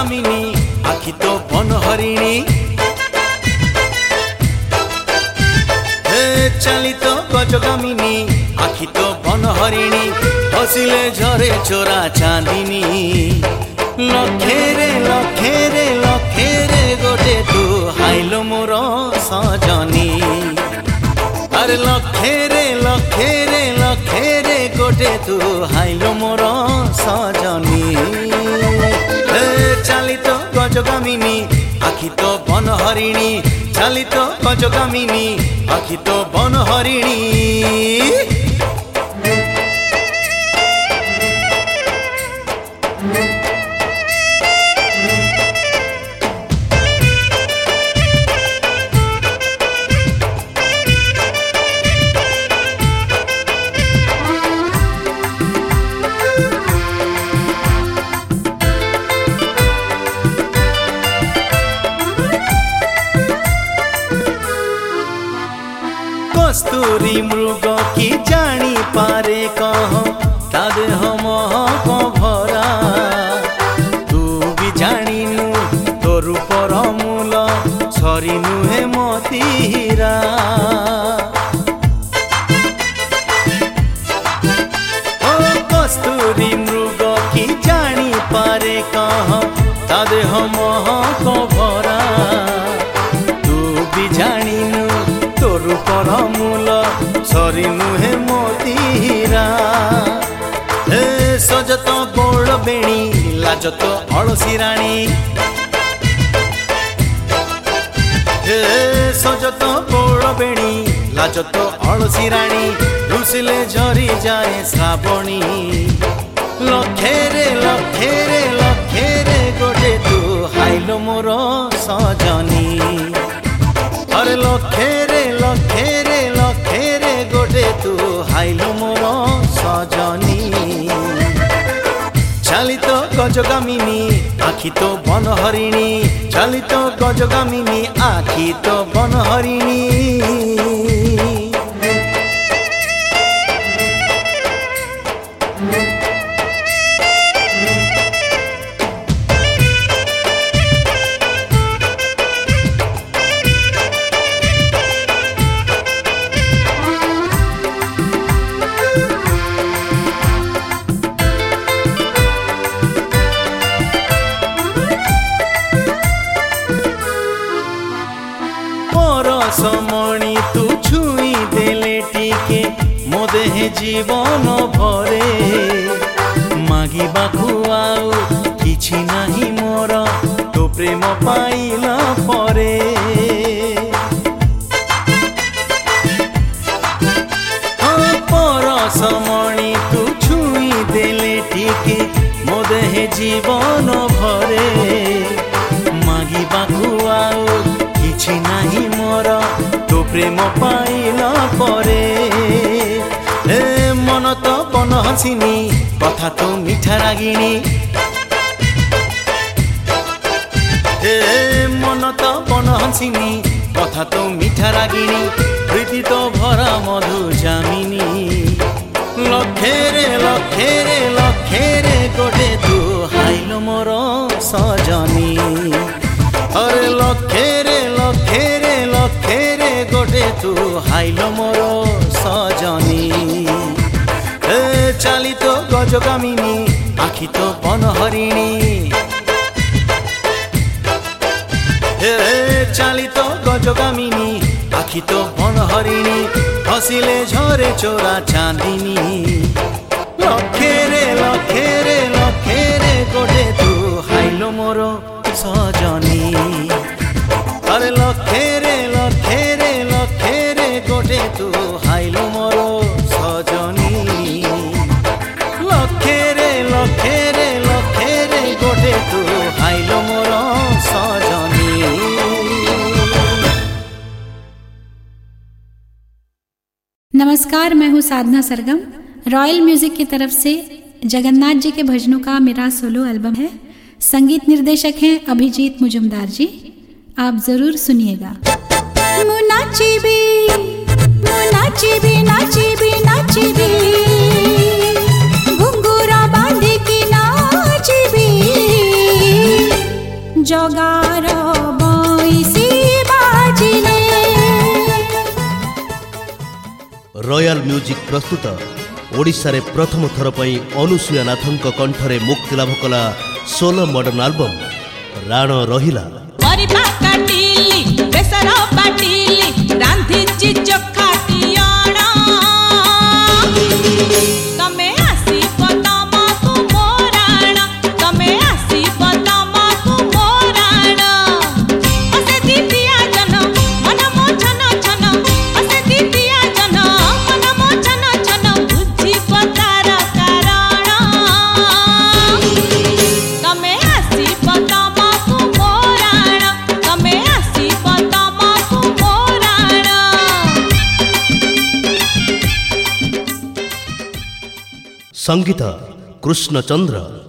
गजगामिनी आखि तो बन हरिणी चली तो गजगामिनी आखि तो बन हरिणी हसिले झरे चोरा चांदिनी लखेरे लखेरे लखेरे गोटे तू हाइलो मोर सजनी अरे लखेरे लखेरे लखेरे गोटे तू हाइलो मोर सजनी चली तो गजगामिनी आखि तो बन हरिणी चली तो गजगामिनी आखि तो बन हरिणी कस्तूरी मृग की जानी पारे कह ता देह महक भरा तू भी जानिनु तो रूपर मूल सरी नुहे मती हीरा कस्तूरी मृग की जानी पारे कह ता देह महक भरा तू भी जानिनु रूपर मूल सरी नुहे मोती हीरा सजत बड़ बेणी लाजत अलसी राणी सजत बड़ बेणी लाजत अलसी राणी रुसिले झरी जाए श्रावणी लखेरे लखेरे लखेरे गोटे तू हाइलो मोर सजनी अरे लखेरे लखेरे लखेरे गोटे तू हाइलो मोर सजनी चली तो गजगामिनी आखि तो बन हरिणी चली तो गजगामिनी आखि तो बन हरिणी समणी तू छुई देले टिके मो देहे जीवन भरे मागिबाकु आउ किछि नाही मोर तो प्रेम पाइला परे पर समणी तू छुई देले टिके मो देहे जीवन भरे मागिबाकु आउ किछि नाही मोर तो प्रेम पाइला परे मन तो बन हसिनी कथा तो मिठा रागिणी मन तो बन हसिनी कथा तो मिठा रागिणी प्रीति तो भरा मधु जामिनी लखेरे लखेरे लखेरे गोटे तू हाइलो मोर सजनी अरे लखेरे लखेरे लखेरे गोटे तू हाइलो मोर सजनी चली तो गजगामिनी आखि तो बन हरिणी चली तो गजगामिनी आखि तो बन हरिणी हसिले झरे चोरा चांदिनी लखेरे लखेरे लखेरे गोटे तू हाइलो मोर सजनी अरे लखेरे लखेरे लखेरे गोटे तू हाइलो मोर सजनी लखेरे लखेरे लखेरे गोटे तू हाइलो मोर सजनी। नमस्कार, मैं हूँ साधना सरगम। रॉयल म्यूजिक की तरफ से जगन्नाथ जी के भजनों का मेरा सोलो एल्बम है। संगीत निर्देशक हैं अभिजीत मुजुमदार जी। आप जरूर सुनिएगा। नाचिबी नाचिबी नाचिबी नाचिबी घुंघरा बांध के नाचिबी जगार बंसी बाजिले। रॉयल म्यूजिक प्रस्तुत ओडिशा रे प्रथम थर पई अनुसुया नाथंक कंठरे मुक्ति लाभ कला 16 मॉडर्न एल्बम राण रहिला। परिबा काटिली बेसर बाटिली रांधिची चखाटियाणा तमे आसी पतमा तू मोराण तमे आसी पतमा तू मोराण असे दितिया जन मन मो छन छन असे दितिया जन मन मो छन छन बुझी पतार कारण तमे आसी पतमा तू मोराण तमे आसी पतमा तू मोराण। संगीत कृष्णचंद्र।